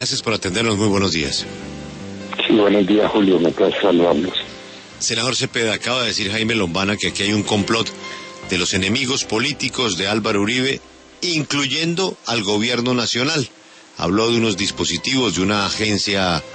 Gracias por atendernos, muy buenos días. Sí, buenos días, Julio, me placer saludarlos. Senador Cepeda, acaba de decir Jaime Lombana que aquí hay un complot de los enemigos políticos de Álvaro Uribe, incluyendo al gobierno nacional. Habló de unos dispositivos de una agencia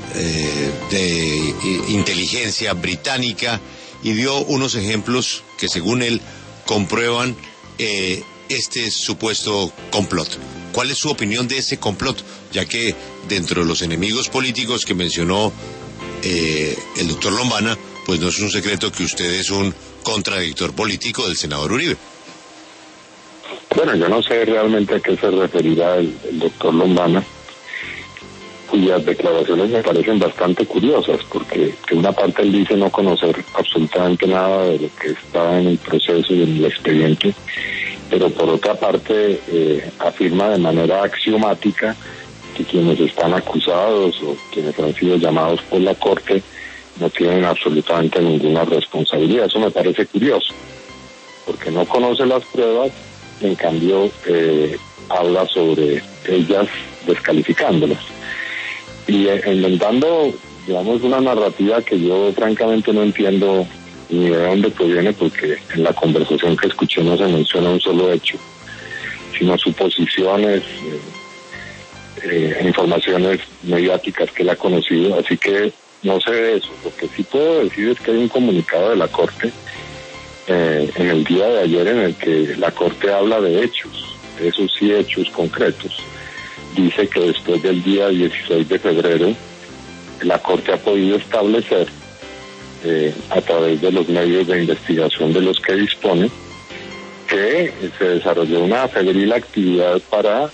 de inteligencia británica y dio unos ejemplos que, según él, comprueban este supuesto complot. ¿Cuál es su opinión de ese complot? Ya que dentro de los enemigos políticos que mencionó el doctor Lombana, pues no es un secreto que usted es un contradictor político del senador Uribe. Bueno, yo no sé realmente a qué se referirá el doctor Lombana, cuyas declaraciones me parecen bastante curiosas, porque de una parte él dice no conocer absolutamente nada de lo que está en el proceso y en el expediente, pero por otra parte afirma de manera axiomática que quienes están acusados o quienes han sido llamados por la Corte no tienen absolutamente ninguna responsabilidad. Eso me parece curioso, porque no conoce las pruebas, en cambio habla sobre ellas descalificándolas y inventando, digamos, una narrativa que yo francamente no entiendo ni de dónde proviene, porque en la conversación que escuché no se menciona un solo hecho, sino suposiciones, informaciones mediáticas que él ha conocido, así que no sé de eso. Lo que sí puedo decir es que hay un comunicado de la Corte en el día de ayer en el que la Corte habla de hechos, de esos sí hechos concretos. Dice que después del día 16 de febrero la Corte ha podido establecer a través de los medios de investigación de los que dispone que se desarrolló una febril actividad para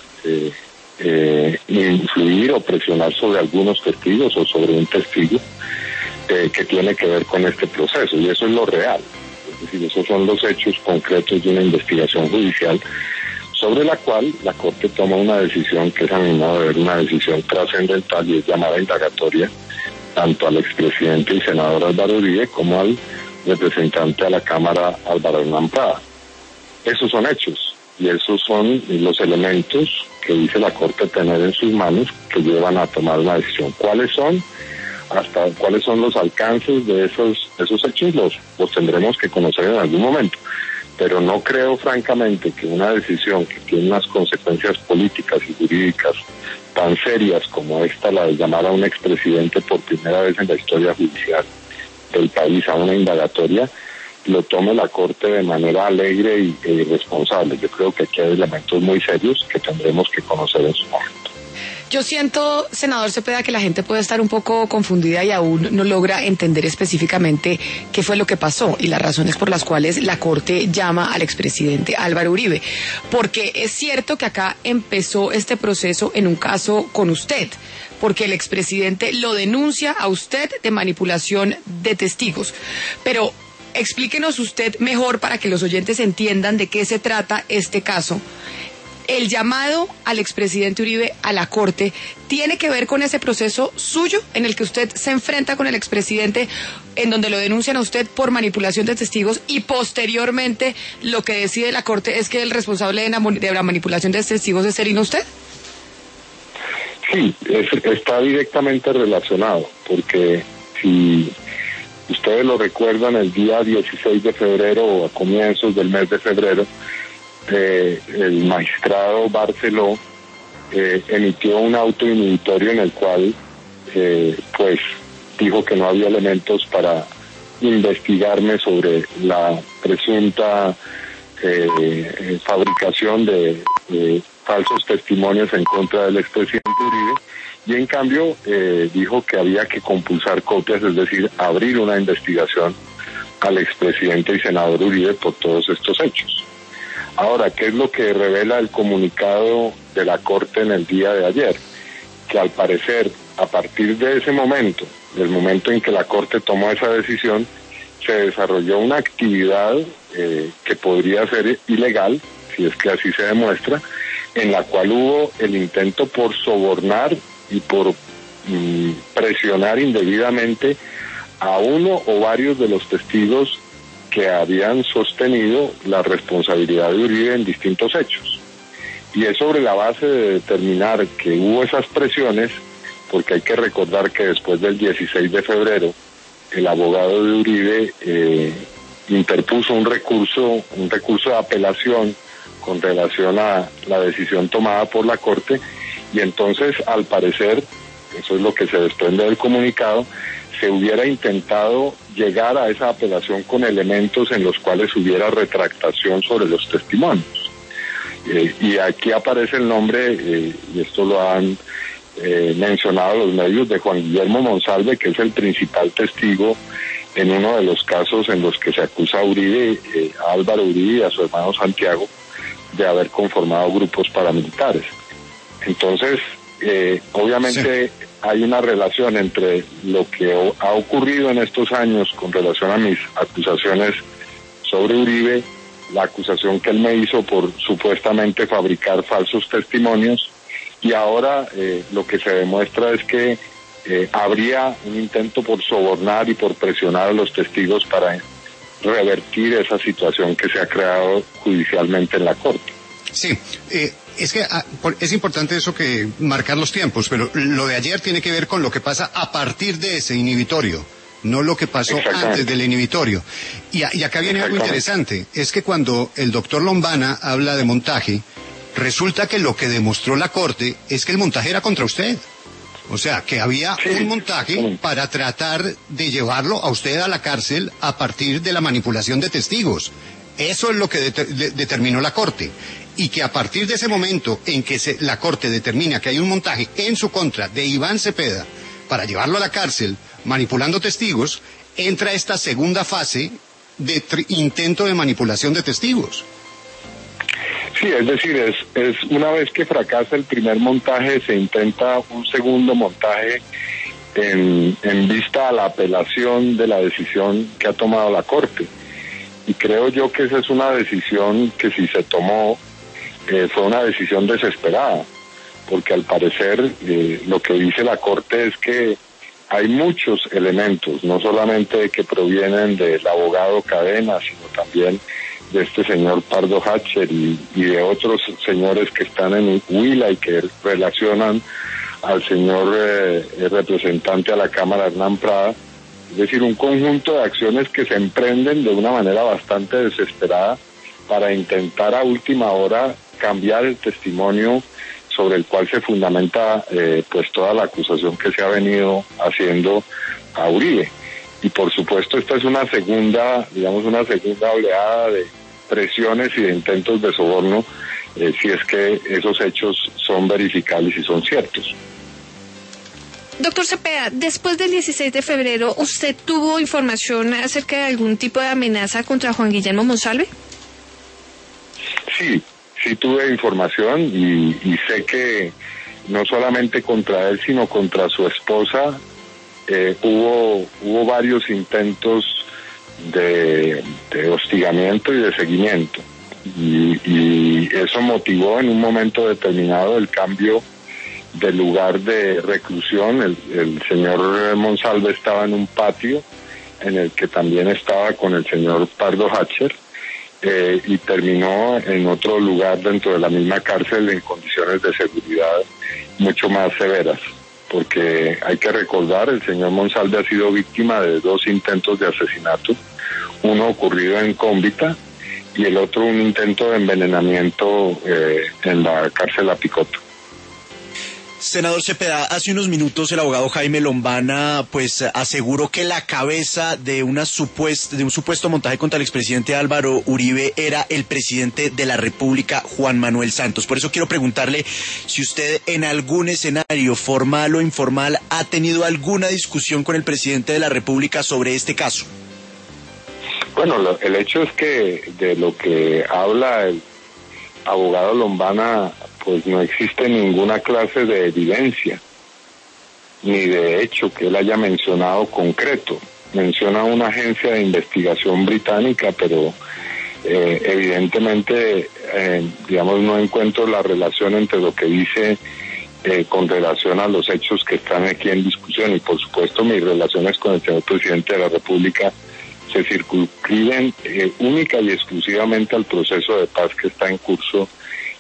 influir o presionar sobre algunos testigos o sobre un testigo que tiene que ver con este proceso, y eso es lo real. Es decir, esos son los hechos concretos de una investigación judicial sobre la cual la Corte toma una decisión que es, a mi modo de ver, una decisión trascendental, y es llamada indagatoria tanto al expresidente y senador Álvaro Uribe como al representante a la Cámara Álvaro Hernán Prada. Esos son hechos y esos son los elementos que dice la Corte tener en sus manos que llevan a tomar una decisión. ¿Cuáles son? Hasta cuáles son los alcances de esos hechos los tendremos que conocer en algún momento. Pero no creo francamente que una decisión que tiene unas consecuencias políticas y jurídicas tan serias como esta, la de llamar a un expresidente por primera vez en la historia judicial del país a una indagatoria, lo tome la Corte de manera alegre e irresponsable. Yo creo que aquí hay elementos muy serios que tendremos que conocer en su momento. Yo siento, senador Cepeda, que la gente puede estar un poco confundida y aún no logra entender específicamente qué fue lo que pasó y las razones por las cuales la Corte llama al expresidente Álvaro Uribe. Porque es cierto que acá empezó este proceso en un caso con usted, porque el expresidente lo denuncia a usted de manipulación de testigos. Pero explíquenos usted mejor para que los oyentes entiendan de qué se trata este caso. El llamado al expresidente Uribe a la Corte tiene que ver con ese proceso suyo en el que usted se enfrenta con el expresidente, en donde lo denuncian a usted por manipulación de testigos, y posteriormente lo que decide la Corte es que el responsable de la manipulación de testigos es Serino usted. Sí, está directamente relacionado, porque si ustedes lo recuerdan, el día 16 de febrero o a comienzos del mes de febrero, el magistrado Barceló emitió un auto inhibitorio en el cual pues dijo que no había elementos para investigarme sobre la presunta fabricación de falsos testimonios en contra del expresidente Uribe, y en cambio dijo que había que compulsar copias, es decir, abrir una investigación al expresidente y senador Uribe por todos estos hechos. Ahora, ¿qué es lo que revela el comunicado de la Corte en el día de ayer? Que al parecer, a partir de ese momento, del momento en que la Corte tomó esa decisión, se desarrolló una actividad que podría ser ilegal, si es que así se demuestra, en la cual hubo el intento por sobornar y por presionar indebidamente a uno o varios de los testigos que habían sostenido la responsabilidad de Uribe en distintos hechos. Y es sobre la base de determinar que hubo esas presiones, porque hay que recordar que después del 16 de febrero, el abogado de Uribe interpuso un recurso de apelación con relación a la decisión tomada por la Corte, y entonces, al parecer, eso es lo que se desprende del comunicado, se hubiera intentado llegar a esa apelación con elementos en los cuales hubiera retractación sobre los testimonios. Y aquí aparece el nombre, y esto lo han mencionado los medios, de Juan Guillermo Monsalve, que es el principal testigo en uno de los casos en los que se acusa a Uribe, a Álvaro Uribe y a su hermano Santiago, de haber conformado grupos paramilitares. Entonces, obviamente sí, hay una relación entre lo que ha ocurrido en estos años con relación a mis acusaciones sobre Uribe, la acusación que él me hizo por supuestamente fabricar falsos testimonios, y ahora lo que se demuestra es que habría un intento por sobornar y por presionar a los testigos para revertir esa situación que se ha creado judicialmente en la Corte. Sí, es que es importante eso, que marcar los tiempos, pero lo de ayer tiene que ver con lo que pasa a partir de ese inhibitorio, no lo que pasó antes del inhibitorio. Y acá viene algo interesante, es que cuando el doctor Lombana habla de montaje, resulta que lo que demostró la Corte es que el montaje era contra usted. O sea, que había un montaje para tratar de llevarlo a usted a la cárcel a partir de la manipulación de testigos. Eso es lo que determinó la Corte. Y que a partir de ese momento en que la Corte determina que hay un montaje en su contra de Iván Cepeda para llevarlo a la cárcel manipulando testigos, entra esta segunda fase de intento de manipulación de testigos. Sí, es decir, es una vez que fracasa el primer montaje, se intenta un segundo montaje en vista a la apelación de la decisión que ha tomado la Corte. Y creo yo que esa es una decisión que, si se tomó, fue una decisión desesperada, porque al parecer lo que dice la Corte es que hay muchos elementos, no solamente que provienen del abogado Cadena, sino también de este señor Pardo Hatcher y de otros señores que están en Huila y que relacionan al señor representante a la Cámara, Hernán Prada. Es decir, un conjunto de acciones que se emprenden de una manera bastante desesperada para intentar a última hora cambiar el testimonio sobre el cual se fundamenta pues toda la acusación que se ha venido haciendo a Uribe. Y por supuesto esta es una segunda oleada de presiones y de intentos de soborno, si es que esos hechos son verificables y son ciertos. Doctor Cepeda, después del 16 de febrero, ¿usted tuvo información acerca de algún tipo de amenaza contra Juan Guillermo Monsalve? Sí tuve información y sé que no solamente contra él, sino contra su esposa, hubo varios intentos de hostigamiento y de seguimiento. Y eso motivó en un momento determinado el cambio del lugar de reclusión. El señor Monsalve estaba en un patio en el que también estaba con el señor Pardo Hatcher, y terminó en otro lugar dentro de la misma cárcel en condiciones de seguridad mucho más severas, porque hay que recordar, el señor Monsalve ha sido víctima de 2 intentos de asesinato, uno ocurrido en Cómbita y el otro un intento de envenenamiento en la cárcel Apicoto. Senador Cepeda, hace unos minutos el abogado Jaime Lombana pues aseguró que la cabeza de un supuesto montaje contra el expresidente Álvaro Uribe era el presidente de la República, Juan Manuel Santos. Por eso quiero preguntarle si usted en algún escenario formal o informal ha tenido alguna discusión con el presidente de la República sobre este caso. Bueno, el hecho es que de lo que habla el abogado Lombana, pues no existe ninguna clase de evidencia ni de hecho que él haya mencionado concreto. Menciona una agencia de investigación británica, pero evidentemente no encuentro la relación entre lo que dice con relación a los hechos que están aquí en discusión. Y por supuesto mis relaciones con el señor presidente de la República se circunscriben única y exclusivamente al proceso de paz que está en curso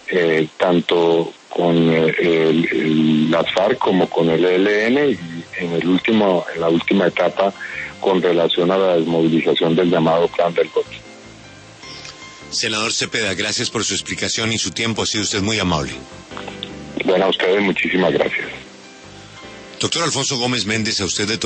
tanto con las FARC como con el ELN, y en la última etapa con relación a la desmovilización del llamado Plan del Golfo. Senador Cepeda, gracias por su explicación y su tiempo, ha sido usted muy amable. Bueno, a ustedes muchísimas gracias. Doctor Alfonso Gómez Méndez, a usted de